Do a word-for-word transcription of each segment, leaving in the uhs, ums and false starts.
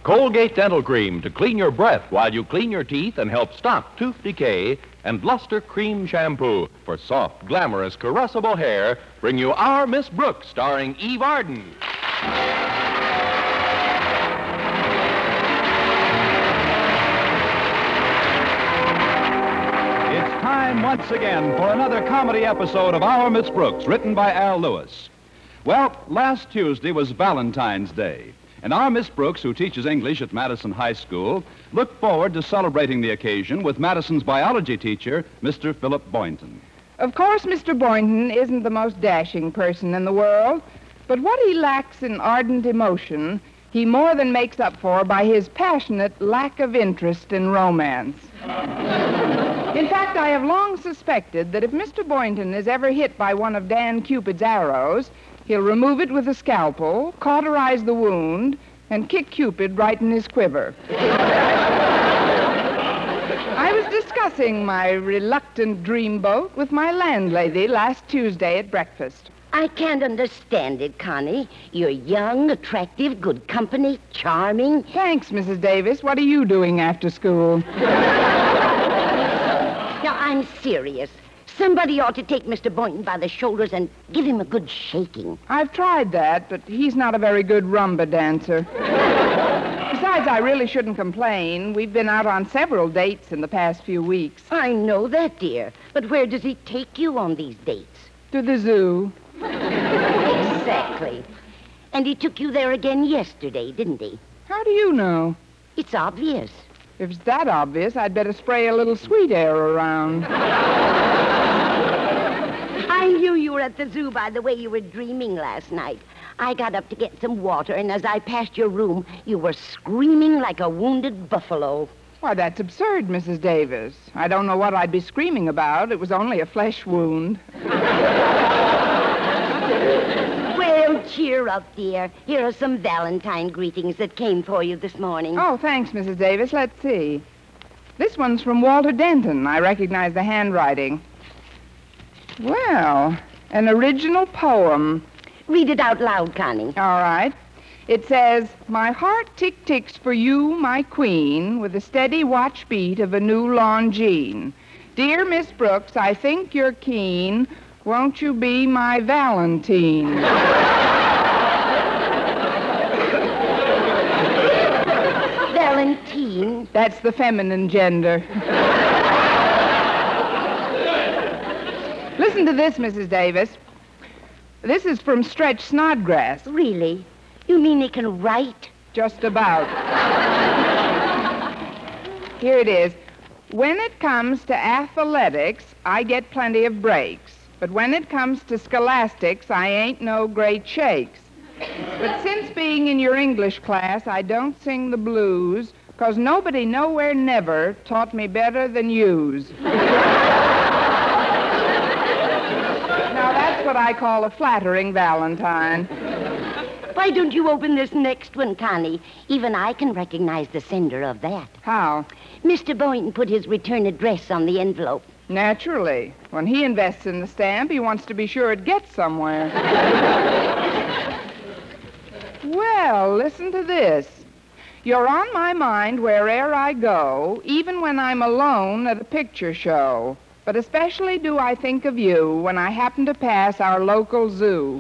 Colgate Dental Cream to clean your breath while you clean your teeth and help stop tooth decay. And Luster Cream Shampoo for soft, glamorous, caressable hair bring you Our Miss Brooks, starring Eve Arden. It's time once again for another comedy episode of Our Miss Brooks, written by Al Lewis. Well, last Tuesday was Valentine's Day. And our Miss Brooks, who teaches English at Madison High School, looked forward to celebrating the occasion with Madison's biology teacher, Mister Philip Boynton. Of course, Mister Boynton isn't the most dashing person in the world, but what he lacks in ardent emotion, he more than makes up for by his passionate lack of interest in romance. In fact, I have long suspected that if Mister Boynton is ever hit by one of Dan Cupid's arrows, he'll remove it with a scalpel, cauterize the wound, and kick Cupid right in his quiver. I was discussing my reluctant dreamboat with my landlady last Tuesday at breakfast. I can't understand it, Connie. You're young, attractive, good company, charming. Thanks, Missus Davis. What are you doing after school? Now, I'm serious. Somebody ought to take Mister Boynton by the shoulders and give him a good shaking. I've tried that, but he's not a very good rumba dancer. Besides, I really shouldn't complain. We've been out on several dates in the past few weeks. I know that, dear. But where does he take you on these dates? To the zoo. Exactly. And he took you there again yesterday, didn't he? How do you know? It's obvious. If it's that obvious, I'd better spray a little sweet air around. I knew you were at the zoo by the way you were dreaming last night. I got up to get some water, and as I passed your room, you were screaming like a wounded buffalo. Why, that's absurd, Missus Davis. I don't know what I'd be screaming about. It was only a flesh wound. Well, cheer up, dear. Here are some Valentine greetings that came for you this morning. Oh, thanks, Missus Davis. Let's see. This one's from Walter Denton. I recognize the handwriting. Well, an original poem. Read it out loud, Connie. All right. It says, my heart tick-ticks for you, my queen, with the steady watch beat of a new Longines. Dear Miss Brooks, I think you're keen. Won't you be my Valentine? Valentine? That's the feminine gender. Listen to this, Missus Davis. This is from Stretch Snodgrass. Really? You mean he can write? Just about. Here it is. When it comes to athletics, I get plenty of breaks. But when it comes to scholastics, I ain't no great shakes. But since being in your English class, I don't sing the blues, 'cause nobody nowhere never taught me better than yous. Now, that's what I call a flattering Valentine. Why don't you open this next one, Connie? Even I can recognize the sender of that. How? Mister Boynton put his return address on the envelope. Naturally. When he invests in the stamp, he wants to be sure it gets somewhere. Well, listen to this. You're on my mind where'er I go, even when I'm alone at a picture show. But especially do I think of you when I happen to pass our local zoo.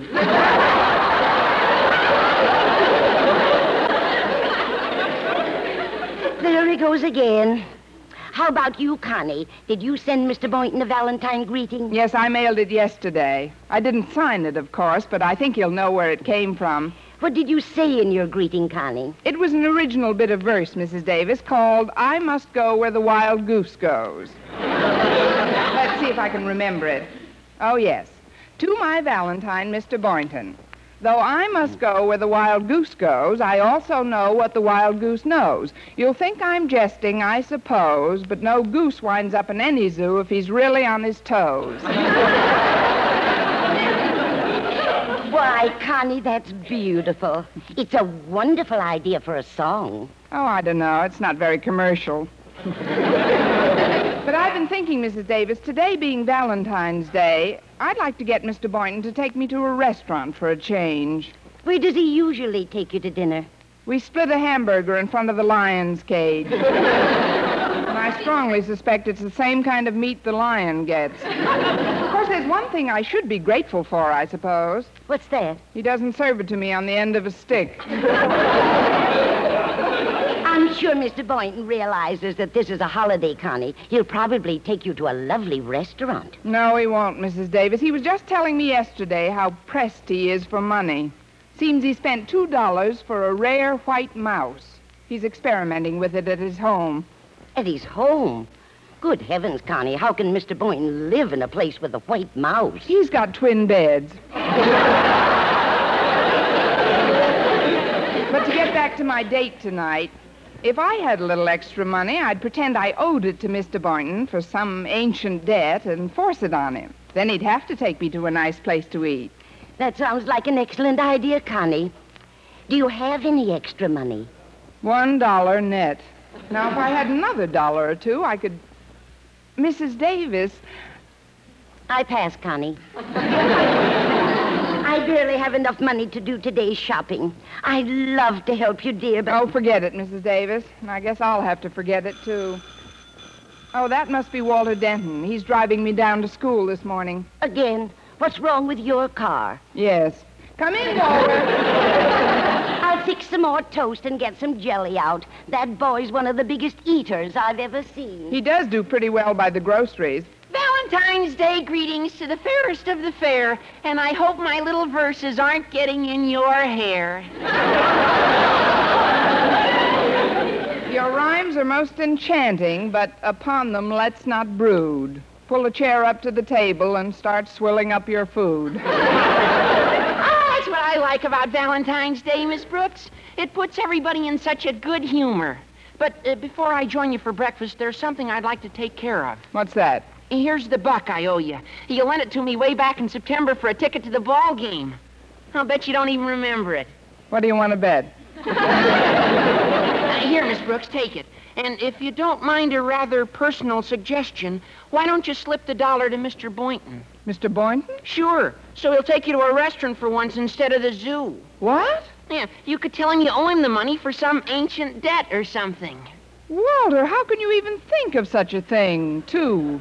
There he goes again. How about you, Connie? Did you send Mister Boynton a Valentine greeting? Yes, I mailed it yesterday. I didn't sign it, of course, but I think he'll know where it came from. What did you say in your greeting, Connie? It was an original bit of verse, Missus Davis, called I Must Go Where the Wild Goose Goes. Let's see if I can remember it. Oh, yes. To my Valentine, Mister Boynton. Though I must go where the wild goose goes, I also know what the wild goose knows. You'll think I'm jesting, I suppose, but no goose winds up in any zoo if he's really on his toes. Why, Connie, that's beautiful. It's a wonderful idea for a song. Oh, I don't know. It's not very commercial. But I've been thinking, Missus Davis, today being Valentine's Day, I'd like to get Mister Boynton to take me to a restaurant for a change. Where does he usually take you to dinner? We split a hamburger in front of the lion's cage. And I strongly suspect it's the same kind of meat the lion gets. Of course, there's one thing I should be grateful for, I suppose. What's that? He doesn't serve it to me on the end of a stick. I'm sure Mister Boynton realizes that this is a holiday, Connie. He'll probably take you to a lovely restaurant. No, he won't, Missus Davis. He was just telling me yesterday how pressed he is for money. Seems he spent two dollars for a rare white mouse. He's experimenting with it at his home. At his home? Good heavens, Connie, how can Mister Boynton live in a place with a white mouse? He's got twin beds. But to get back to my date tonight, if I had a little extra money, I'd pretend I owed it to Mister Boynton for some ancient debt and force it on him. Then he'd have to take me to a nice place to eat. That sounds like an excellent idea, Connie. Do you have any extra money? One dollar net. Now, if I had another dollar or two, I could... Missus Davis... I pass, Connie. I barely have enough money to do today's shopping. I'd love to help you, dear, but... Oh, forget it, Missus Davis. And I guess I'll have to forget it, too. Oh, that must be Walter Denton. He's driving me down to school this morning. Again? What's wrong with your car? Yes. Come in, Walter. I'll fix some more toast and get some jelly out. That boy's one of the biggest eaters I've ever seen. He does do pretty well by the groceries. Valentine's Day greetings to the fairest of the fair, and I hope my little verses aren't getting in your hair. Your rhymes are most enchanting, but upon them let's not brood. Pull a chair up to the table and start swilling up your food. That's what I like about Valentine's Day, Miss Brooks. It puts everybody in such a good humor. But uh, before I join you for breakfast, there's something I'd like to take care of. What's that? Here's the buck I owe you. You lent it to me way back in September for a ticket to the ball game. I'll bet you don't even remember it. What do you want to bet? Uh, here, Miss Brooks, take it. And if you don't mind a rather personal suggestion, why don't you slip the dollar to Mister Boynton? Mister Boynton? Sure. So he'll take you to a restaurant for once instead of the zoo. What? Yeah, you could tell him you owe him the money for some ancient debt or something. Walter, how can you even think of such a thing, too?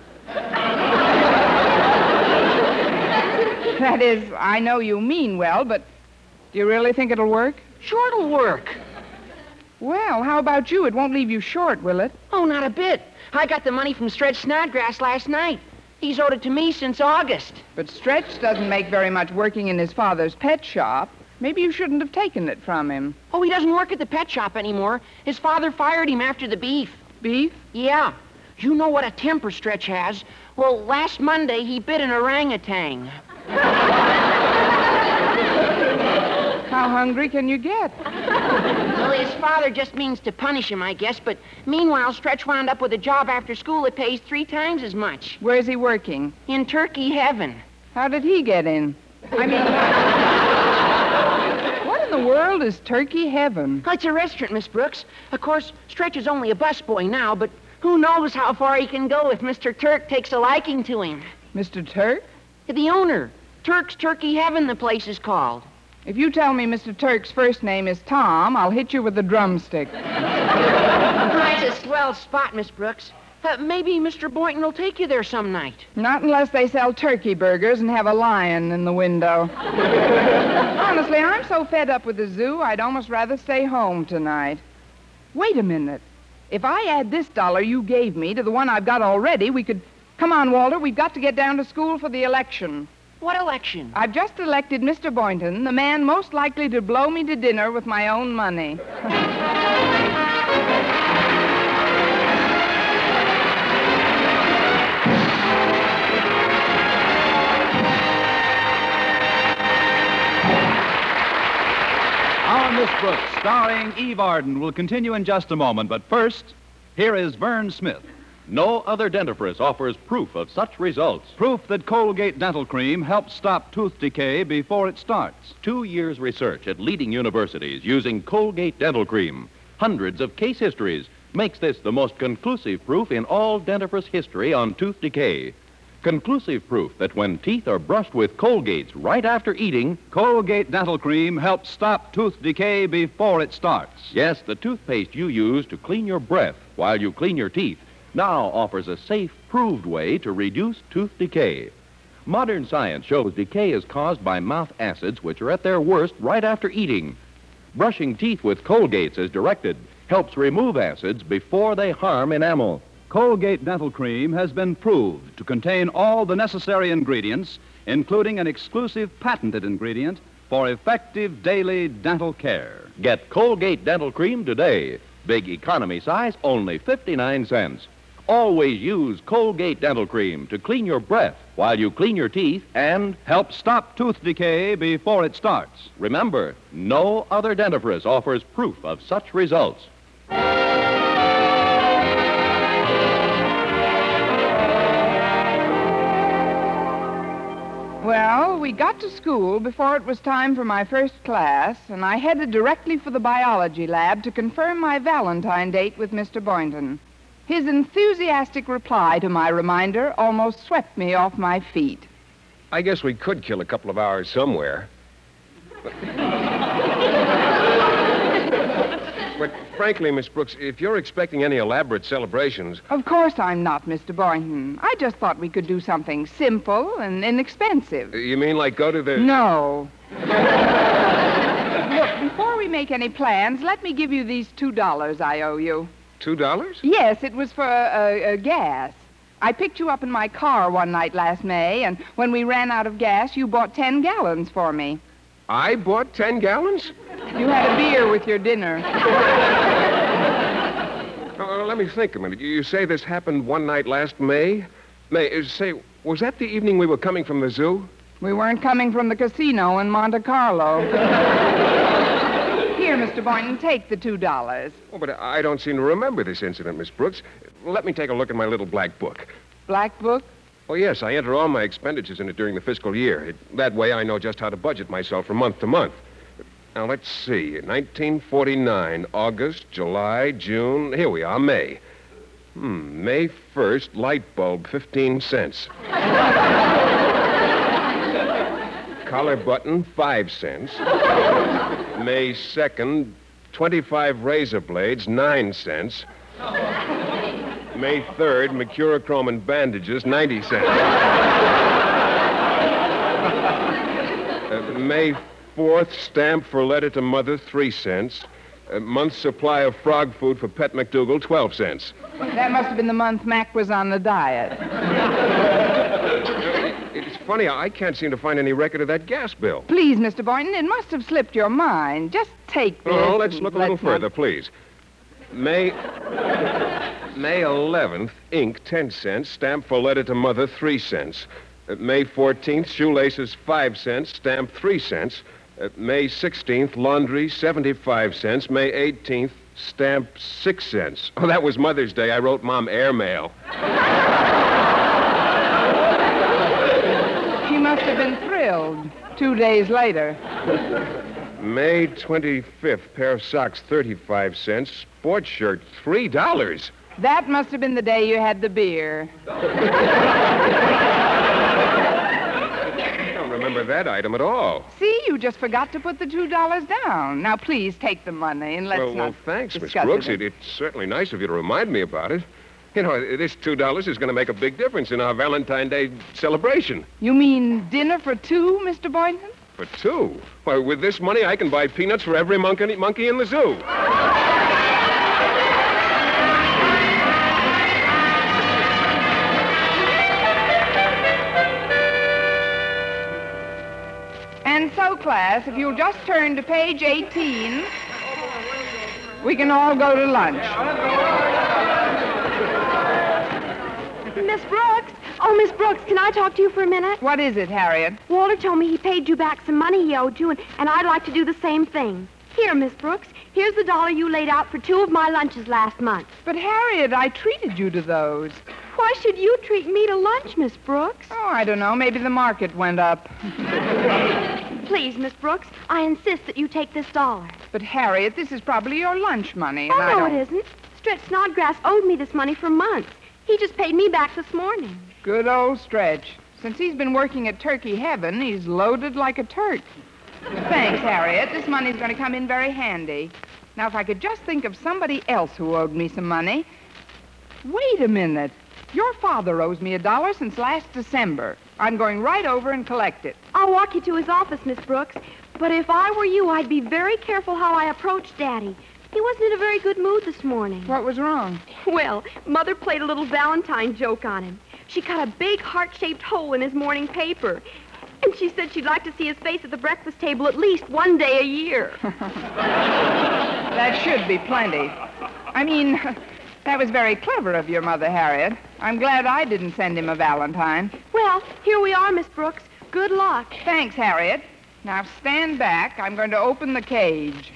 That is, I know you mean well, but do you really think it'll work? Sure it'll work. Well, how about you? It won't leave you short, will it? Oh, not a bit. I got the money from Stretch Snodgrass last night. He's owed it to me since August. But Stretch doesn't make very much working in his father's pet shop. Maybe you shouldn't have taken it from him. Oh, he doesn't work at the pet shop anymore. His father fired him after the beef. Beef? Yeah. You know what a temper Stretch has. Well, last Monday, he bit an orangutan. How hungry can you get? Well, his father just means to punish him, I guess, but meanwhile, Stretch wound up with a job after school that pays three times as much. Where's he working? In turkey heaven. How did he get in? I mean, what in the world is turkey heaven? Oh, it's a restaurant, Miss Brooks. Of course, Stretch is only a busboy now, but who knows how far he can go if Mister Turk takes a liking to him. Mister Turk? The owner. Turk's Turkey Heaven, the place is called. If you tell me Mister Turk's first name is Tom, I'll hit you with a drumstick. That's a swell spot, Miss Brooks. Uh, maybe Mister Boynton will take you there some night. Not unless they sell turkey burgers and have a lion in the window. Honestly, I'm so fed up with the zoo, I'd almost rather stay home tonight. Wait a minute. If I add this dollar you gave me to the one I've got already, we could... Come on, Walter, we've got to get down to school for the election. What election? I've just elected Mister Boynton, the man most likely to blow me to dinner with my own money. Our Miss Brooks, starring Eve Arden, will continue in just a moment. But first, here is Vern Smith. No other dentifrice offers proof of such results. Proof that Colgate Dental Cream helps stop tooth decay before it starts. Two years research at leading universities using Colgate Dental Cream. Hundreds of case histories makes this the most conclusive proof in all dentifrice history on tooth decay. Conclusive proof that when teeth are brushed with Colgates right after eating, Colgate Dental Cream helps stop tooth decay before it starts. yes, the toothpaste you use to clean your breath while you clean your teeth now offers a safe, proved way to reduce tooth decay. Modern science shows decay is caused by mouth acids, which are at their worst right after eating. Brushing teeth with Colgates as directed helps remove acids before they harm enamel. Colgate Dental Cream has been proved to contain all the necessary ingredients, including an exclusive patented ingredient for effective daily dental care. Get Colgate Dental Cream today. Big economy size, only fifty-nine cents. Always use Colgate Dental Cream to clean your breath while you clean your teeth and Help stop tooth decay before it starts. remember, no other dentifrice offers proof of such results. Well, we got to school before it was time for my first class, and I headed directly for the biology lab to confirm my Valentine date with Mister Boynton. His enthusiastic reply to my reminder almost swept me off my feet. I guess we could kill a couple of hours somewhere. But, but frankly, Miss Brooks, if you're expecting any elaborate celebrations, Of course I'm not, Mister Boynton. I just thought we could do something simple and inexpensive. you mean like go to the... No. Look, before we make any plans, let me give you these two dollars I owe you. Two dollars? Yes, it was for uh, uh, gas. I picked you up in my car one night last May, and when we ran out of gas, you bought ten gallons for me. I bought ten gallons? You had a beer with your dinner. Oh, let me think a minute. You you say this happened one night last May? May, uh, say, was that the evening we were coming from the zoo? We weren't coming from the casino in Monte Carlo. Here, Mister Boynton, take the two dollars. Oh, but I don't seem to remember this incident, Miss Brooks. Let me take a look at my little black book. Black book? Oh, yes, I enter all my expenditures in it during the fiscal year. It, that way I know just how to budget myself from month to month. Now, let's see. nineteen forty-nine, August, July, June. Here we are, May. Hmm, May first, light bulb, fifteen cents. Collar button, five cents. May second, twenty-five razor blades, nine cents. May third, Mercurochrome and bandages, ninety cents. Uh, May fourth, stamp for letter to mother, three cents. A month's supply of frog food for Pet McDougal, twelve cents. That must have been the month Mac was on the diet. It's funny, I can't seem to find any record of that gas bill. Please, Mister Boynton, it must have slipped your mind. Just take this. Oh, let's and look a little let's not- further, please. May May eleventh, ink, ten cents. Stamp for letter to mother, three cents. Uh, May fourteenth, shoelaces, five cents. Stamp, three cents. Uh, May sixteenth, laundry, seventy-five cents. May eighteenth, stamp, six cents. Oh, that was Mother's Day. I wrote Mom airmail. She must have been thrilled. Two days later. May twenty-fifth, pair of socks, thirty-five cents. Sports shirt, three dollars. That must have been the day you had the beer. I don't remember that item at all. See, you just forgot to put the two dollars down. Now, please take the money and let's well, not well, thanks, Miss discuss Brooks. it. It, it's certainly nice of you to remind me about it. You know, this two dollars is going to make a big difference in our Valentine Day celebration. You mean dinner for two, Mister Boynton? For two? Why, with this money, I can buy peanuts for every monkey, monkey in the zoo. And so, class, if you'll just turn to page eighteen, we can all go to lunch. Miss Brooks? Oh, Miss Brooks, can I talk to you for a minute? What is it, Harriet? Walter told me he paid you back some money he owed you, and, and I'd like to do the same thing. Here, Miss Brooks, here's the dollar you laid out for two of my lunches last month. But, Harriet, I treated you to those. Why should you treat me to lunch, Miss Brooks? Oh, I don't know. Maybe the market went up. Please, Miss Brooks, I insist that you take this dollar. But, Harriet, this is probably your lunch money. Oh, and I no, don't... it isn't. Stretch Snodgrass owed me this money for months. He just paid me back this morning. Good old Stretch. Since he's been working at Turkey Heaven, he's loaded like a Turk. Thanks, Harriet. This money's going to come in very handy. Now, if I could just think of somebody else who owed me some money. Wait a minute. Your father owes me a dollar since last December. I'm going right over and collect it. I'll walk you to his office, Miss Brooks. But if I were you, I'd be very careful how I approach Daddy. He wasn't in a very good mood this morning. What was wrong? Well, Mother played a little Valentine joke on him. She cut a big heart-shaped hole in his morning paper. And she said she'd like to see his face at the breakfast table at least one day a year. That should be plenty. I mean, that was very clever of your mother, Harriet. I'm glad I didn't send him a Valentine. Well, here we are, Miss Brooks. Good luck. Thanks, Harriet. Now stand back. I'm going to open the cage.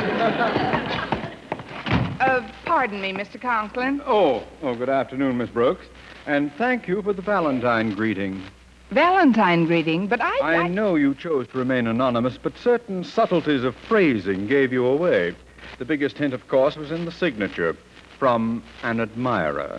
uh, pardon me, Mister Conklin. Oh, oh, good afternoon, Miss Brooks. And thank you for the Valentine greeting. Valentine greeting, but I... I, I know you chose to remain anonymous, but certain subtleties of phrasing gave you away. The biggest hint, of course, was in the signature. From an admirer.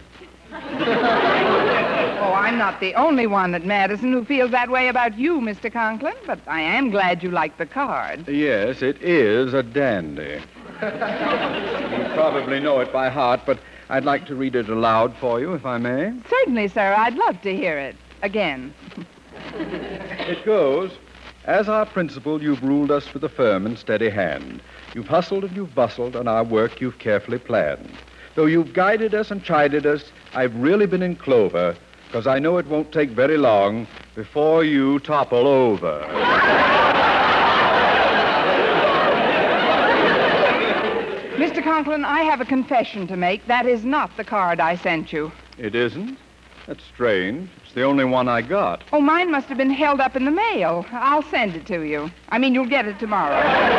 Oh, I'm not the only one at Madison who feels that way about you, Mister Conklin, but I am glad you like the card. Yes, it is a dandy. You probably know it by heart, but I'd like to read it aloud for you, if I may. Certainly, sir. I'd love to hear it. Again. It goes, as our principal, you've ruled us with a firm and steady hand. You've hustled and you've bustled, and our work you've carefully planned. Though you've guided us and chided us, I've really been in clover, because I know it won't take very long before you topple over. Mister Conklin, I have a confession to make. That is not the card I sent you. It isn't? That's strange. It's the only one I got. Oh, mine must have been held up in the mail. I'll send it to you. I mean, you'll get it tomorrow.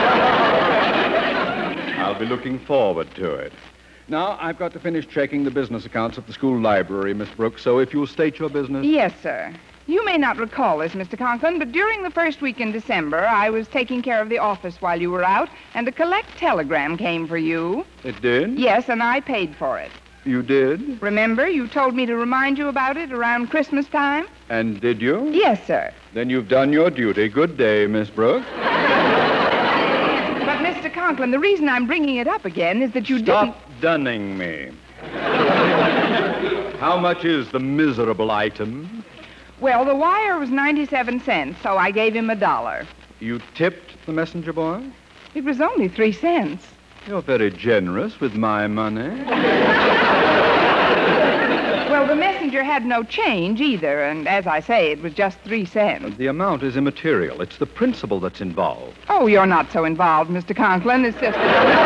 I'll be looking forward to it. Now, I've got to finish checking the business accounts at the school library, Miss Brooks, so if you'll state your business... Yes, sir. You may not recall this, Mister Conklin, but during the first week in December, I was taking care of the office while you were out, and a collect telegram came for you. It did? Yes, and I paid for it. You did? Remember, you told me to remind you about it around Christmas time? And did you? Yes, sir. Then you've done your duty. Good day, Miss Brooks. But, Mister Conklin, the reason I'm bringing it up again is that you Stop didn't... dunning me. How much is the miserable item? Well, the wire was ninety-seven cents, so I gave him a dollar. You tipped the messenger boy? It was only three cents. You're very generous with my money. Well, the messenger had no change either, and as I say, it was just three cents. The amount is immaterial. It's the principle that's involved. Oh, you're not so involved, Mister Conklin. It's just...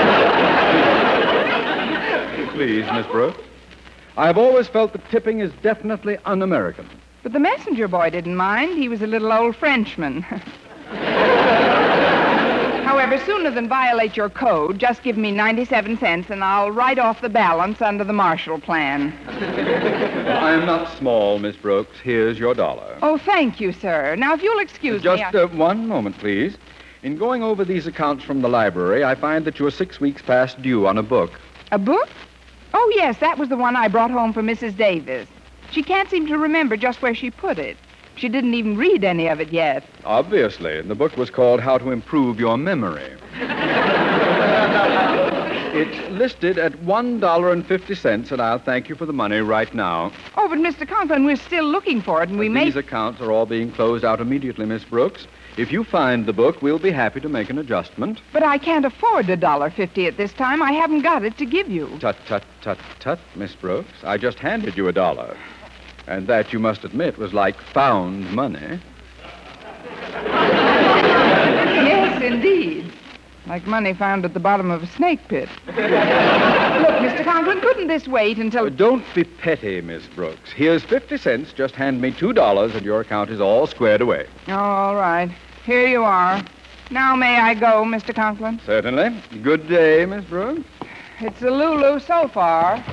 Please, Miss Brooks. I've always felt that tipping is definitely un-American. But the messenger boy didn't mind. He was a little old Frenchman. However, sooner than violate your code, just give me ninety-seven cents and I'll write off the balance under the Marshall Plan. Well, I am not small, Miss Brooks. Here's your dollar. Oh, thank you, sir. Now, if you'll excuse Just me... I... uh, one moment, please. In going over these accounts from the library, I find that you're six weeks past due on a book. A book? Oh, yes, that was the one I brought home for Missus Davis. She can't seem to remember just where she put it. She didn't even read any of it yet. Obviously. The book was called How to Improve Your Memory. It's listed at one dollar and fifty cents, and I'll thank you for the money right now. Oh, but Mister Conklin, we're still looking for it, and we But may... These accounts are all being closed out immediately, Miss Brooks. If you find the book, we'll be happy to make an adjustment. But I can't afford a dollar fifty at this time. I haven't got it to give you. Tut, tut, tut, tut, Miss Brooks. I just handed you a dollar. And that, you must admit, was like found money. Yes, indeed. Like money found at the bottom of a snake pit. Look, Mister Conklin, couldn't this wait until... Uh, don't be petty, Miss Brooks. Here's fifty cents. Just hand me two dollars, and your account is all squared away. Oh, all right. Here you are. Now may I go, Mister Conklin? Certainly. Good day, Miss Brooks. It's a Lulu so far.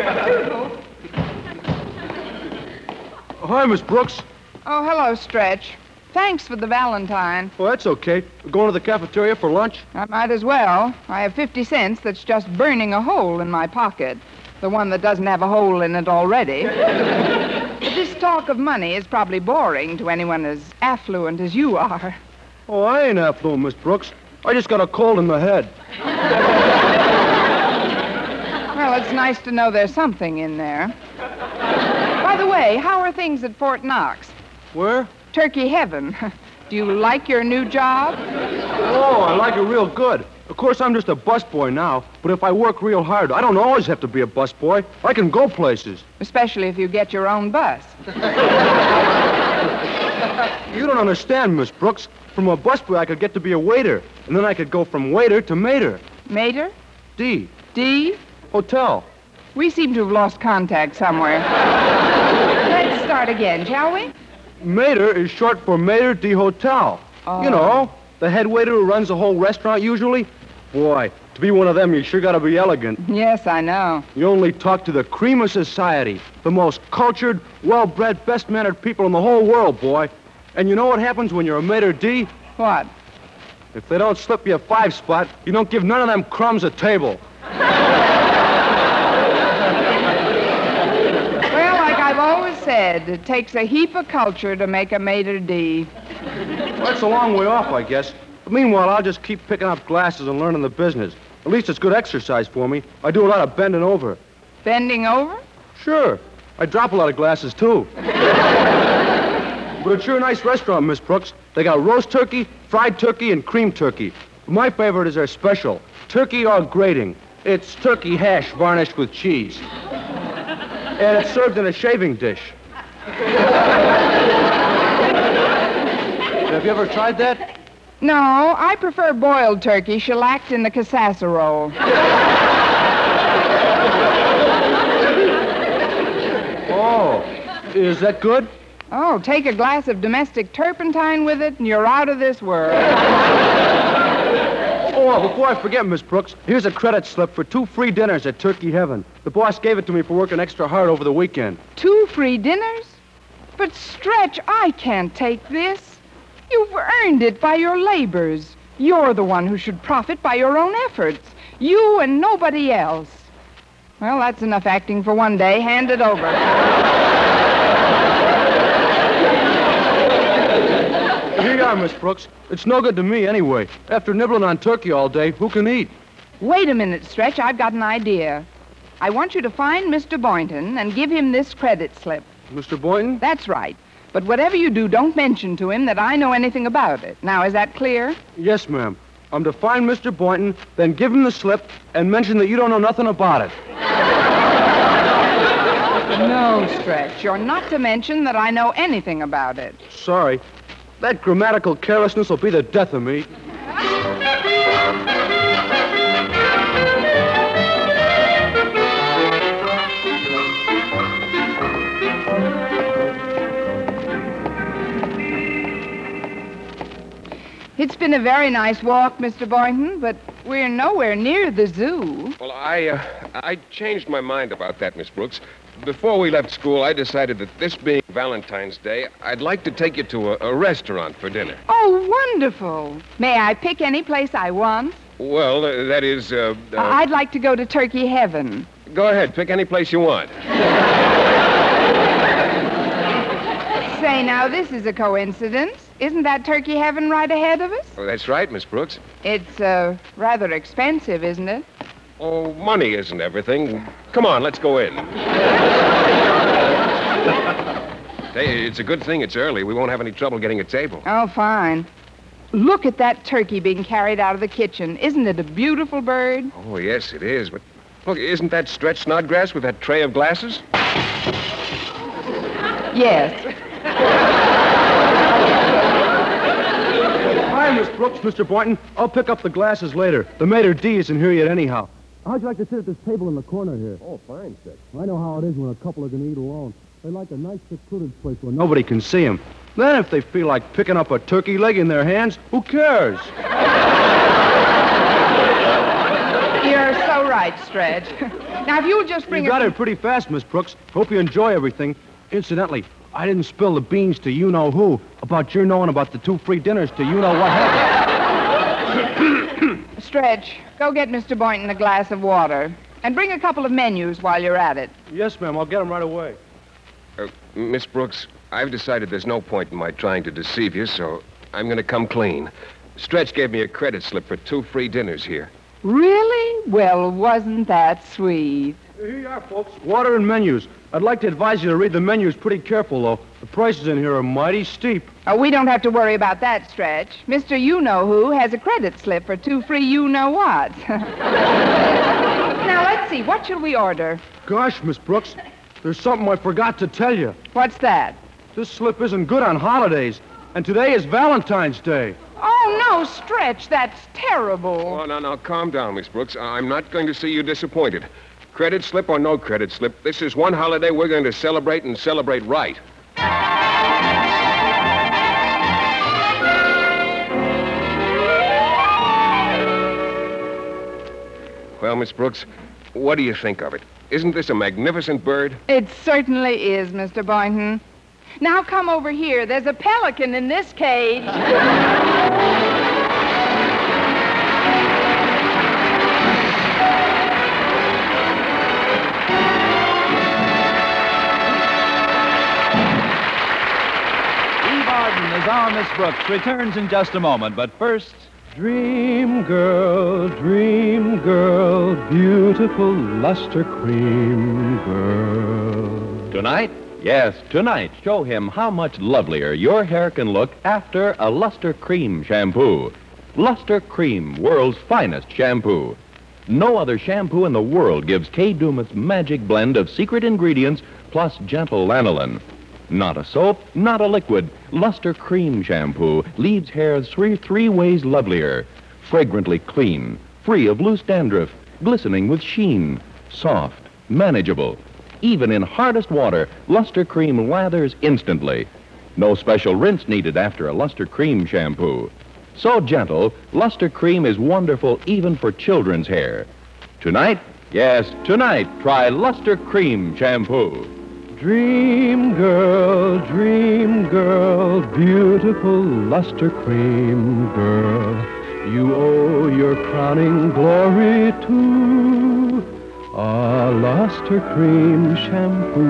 Hi, Miss Brooks. Oh, hello, Stretch. Thanks for the Valentine. Oh, that's okay. We're going to the cafeteria for lunch. I might as well. I have fifty cents that's just burning a hole in my pocket. The one that doesn't have a hole in it already. But this talk talk of money is probably boring to anyone as affluent as you are. Oh, I ain't affluent, Miss Brooks. I just got a cold in the head. Well, it's nice to know there's something in there. By the way, how are things at Fort Knox? Where? Turkey heaven. Do you like your new job? Oh, I like it real good. Of course, I'm just a busboy now, but if I work real hard, I don't always have to be a busboy. I can go places. Especially if you get your own bus. You don't understand, Miss Brooks. From a busboy, I could get to be a waiter, and then I could go from waiter to mater. Mater? D. D? Hotel. We seem to have lost contact somewhere. Let's start again, shall we? Mater is short for Mater d' Hotel. Oh. You know, the head waiter who runs the whole restaurant usually. Boy, to be one of them, you sure got to be elegant. Yes, I know. You only talk to the cream of society, the most cultured, well-bred, best-mannered people in the whole world, boy. And you know what happens when you're a Mater d'? What? If they don't slip you a five spot, you don't give none of them crumbs a table. Well, like I've always said, it takes a heap of culture to make a Mater d'. Well, that's a long way off, I guess. But meanwhile, I'll just keep picking up glasses and learning the business. At least it's good exercise for me. I do a lot of bending over. Bending over? Sure. I drop a lot of glasses, too. But it's sure a nice restaurant, Miss Brooks. They got roast turkey, fried turkey, and cream turkey. But my favorite is their special, turkey au grating. It's turkey hash varnished with cheese. And it's served in a shaving dish. Have you ever tried that? No, I prefer boiled turkey shellacked in the casserole. Oh, is that good? Oh, take a glass of domestic turpentine with it, and you're out of this world. Oh, before I forget, Miss Brooks, here's a credit slip for two free dinners at Turkey Heaven. The boss gave it to me for working extra hard over the weekend. Two free dinners? But, Stretch, I can't take this. You've earned it by your labors. You're the one who should profit by your own efforts. You and nobody else. Well, that's enough acting for one day. Hand it over. Here you are, Miss Brooks. It's no good to me anyway. After nibbling on turkey all day, who can eat? Wait a minute, Stretch. I've got an idea. I want you to find Mister Boynton and give him this credit slip. Mister Boynton? That's right. But whatever you do, don't mention to him that I know anything about it. Now, is that clear? Yes, ma'am. I'm to find Mister Boynton, then give him the slip, and mention that you don't know nothing about it. No, Stretch. You're not to mention that I know anything about it. Sorry. That grammatical carelessness will be the death of me. It's been a very nice walk, Mister Boynton, but we're nowhere near the zoo. Well, I, uh, I changed my mind about that, Miss Brooks. Before we left school, I decided that this being Valentine's Day, I'd like to take you to a, a restaurant for dinner. Oh, wonderful. May I pick any place I want? Well, uh, that is, uh, uh... I'd like to go to Turkey Heaven. Go ahead, pick any place you want. Say, now, this is a coincidence. Isn't that Turkey Heaven right ahead of us? Oh, that's right, Miss Brooks. It's, uh, rather expensive, isn't it? Oh, money isn't everything. Come on, let's go in. Hey, it's a good thing it's early. We won't have any trouble getting a table. Oh, fine. Look at that turkey being carried out of the kitchen. Isn't it a beautiful bird? Oh, yes, it is. But look, isn't that Stretch Snodgrass with that tray of glasses? Yes. Hi, Miss Brooks, Mister Boynton. I'll pick up the glasses later. The Mater D isn't here yet anyhow. How'd you like to sit at this table in the corner here? Oh, fine, Stretch. I know how it is when a couple are going to eat alone. They like a nice secluded place where nobody can see them. Then if they feel like picking up a turkey leg in their hands, who cares? You're so right, Stretch. Now, if you'll just bring You got a... it pretty fast, Miss Brooks. Hope you enjoy everything. Incidentally, I didn't spill the beans to you-know-who about your knowing about the two free dinners to you-know-what happened. Stretch, go get Mister Boynton a glass of water. And bring a couple of menus while you're at it. Yes, ma'am. I'll get them right away. Uh, Miss Brooks, I've decided there's no point in my trying to deceive you, so I'm going to come clean. Stretch gave me a credit slip for two free dinners here. Really? Well, wasn't that sweet? Here you are, folks. Water and menus. I'd like to advise you to read the menus pretty careful, though. The prices in here are mighty steep. Oh, we don't have to worry about that, Stretch. Mister You-Know-Who has a credit slip for two free you-know-whats. Now, let's see. What shall we order? Gosh, Miss Brooks, there's something I forgot to tell you. What's that? This slip isn't good on holidays, and today is Valentine's Day. Oh, no, Stretch. That's terrible. Oh, no, no, calm down, Miss Brooks. I'm not going to see you disappointed. Credit slip or no credit slip, this is one holiday we're going to celebrate and celebrate right. Well, Miss Brooks, what do you think of it? Isn't this a magnificent bird? It certainly is, Mister Boynton. Now come over here. There's a pelican in this cage. As our Miss Brooks returns in just a moment, but first... Dream girl, dream girl, beautiful luster cream girl. Tonight? Yes, tonight, show him how much lovelier your hair can look after a Luster Cream shampoo. Luster Cream, world's finest shampoo. No other shampoo in the world gives Kay Daumit's magic blend of secret ingredients plus gentle lanolin. Not a soap, not a liquid. Luster Cream shampoo leaves hair three, three ways lovelier. Fragrantly clean, free of loose dandruff, glistening with sheen, soft, manageable. Even in hardest water, Luster Cream lathers instantly. No special rinse needed after a Luster Cream shampoo. So gentle, Luster Cream is wonderful even for children's hair. Tonight, yes, tonight, try Luster Cream shampoo. Dream girl, dream girl, beautiful luster cream girl. You owe your crowning glory to a luster cream shampoo.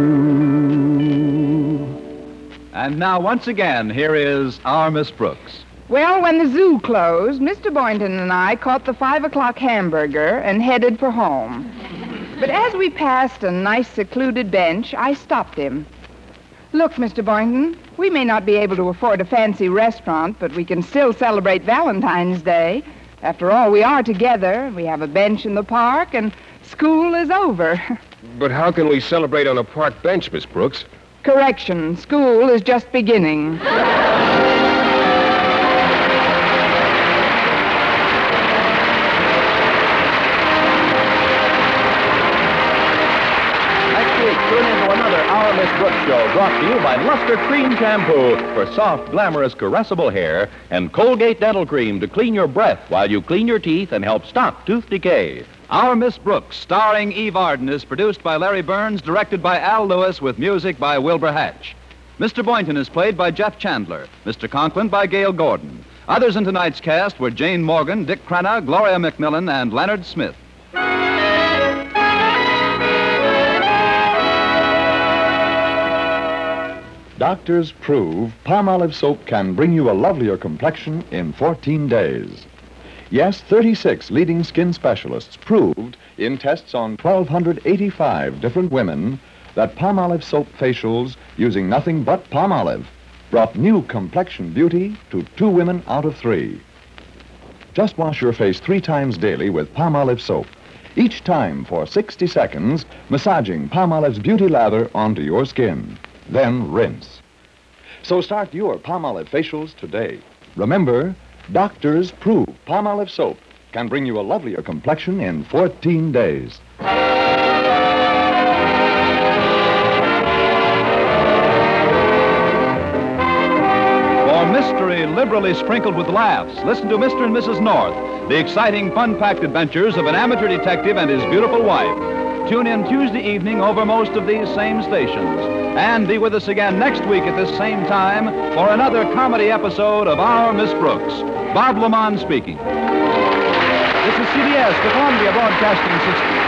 And now, once again, here is our Miss Brooks. Well, when the zoo closed, Mister Boynton and I caught the five o'clock hamburger and headed for home. But as we passed a nice secluded bench, I stopped him. Look, Mister Boynton, we may not be able to afford a fancy restaurant, but we can still celebrate Valentine's Day. After all, we are together. We have a bench in the park, and school is over. But how can we celebrate on a park bench, Miss Brooks? Correction, school is just beginning. Tune into another Our Miss Brooks show brought to you by Luster Cream Shampoo for soft, glamorous, caressable hair and Colgate Dental Cream to clean your breath while you clean your teeth and help stop tooth decay. Our Miss Brooks, starring Eve Arden, is produced by Larry Burns, directed by Al Lewis, with music by Wilbur Hatch. Mister Boynton is played by Jeff Chandler, Mister Conklin by Gail Gordon. Others in tonight's cast were Jane Morgan, Dick Crenna, Gloria McMillan, and Leonard Smith. Doctors prove Palmolive soap can bring you a lovelier complexion in fourteen days. Yes, thirty-six leading skin specialists proved in tests on one thousand two hundred eighty-five different women that Palmolive soap facials using nothing but Palmolive brought new complexion beauty to two women out of three. Just wash your face three times daily with Palmolive soap, each time for sixty seconds, massaging Palmolive's beauty lather onto your skin. Then rinse. So start your Palmolive facials today. Remember, doctors prove Palmolive soap can bring you a lovelier complexion in fourteen days. For mystery liberally sprinkled with laughs, listen to Mister and Missus North, the exciting, fun-packed adventures of an amateur detective and his beautiful wife. Tune in Tuesday evening over most of these same stations. And be with us again next week at this same time for another comedy episode of Our Miss Brooks. Bob Lamont speaking. This is C B S, the Columbia Broadcasting System.